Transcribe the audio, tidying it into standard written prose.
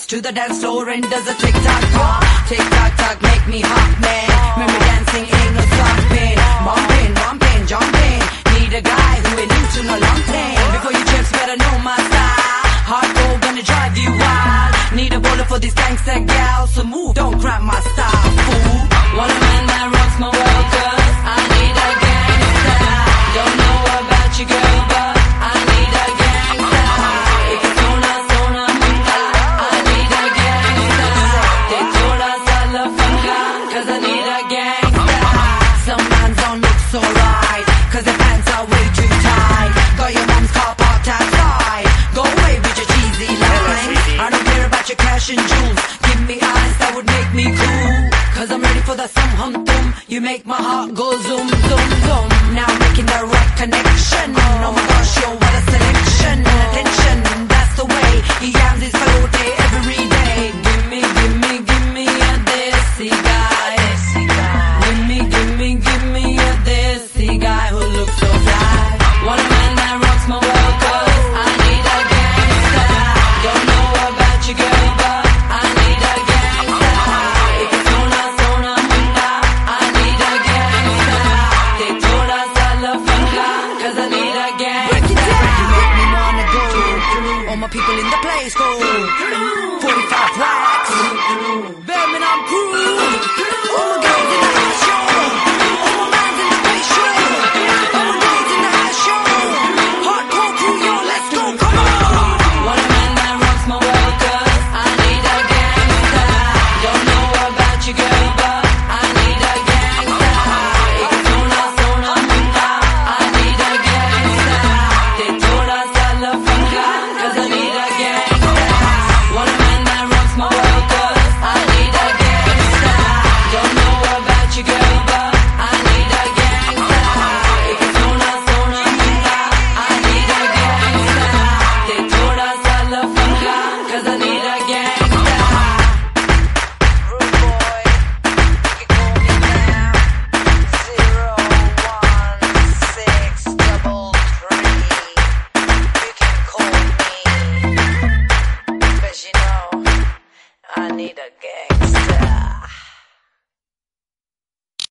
to the dance floor and does a tick-tock talk. Tick-tock-tock, make me hot, man. Remember dancing ain't no stopping. Bumping, romping, jumping. Need a guy who ain't new to no long thing. Before you chips, better know my style. Hardcore gonna drive you wild. Need a bowler for these gangster gals, so move, don't cramp my style, fool. Want a man that rocks my world, 'cause I need a gangster. Don't know about you, girl, but I need a gangster. If it's Sona Munda, I need a gangster. They told us I love funga, 'cause I need a gangster. Some man don't look so right, 'cause their pants are way too tight. Got your mom's car parked outside. Go away with your cheesy lines. I don't care about your cash and jewels. Give me eyes that would make me cool, 'cause I'm ready for the some hum tum. You make my heart go zoom, zoom, zoom. Now I'm making the right connection. Oh my gosh, you're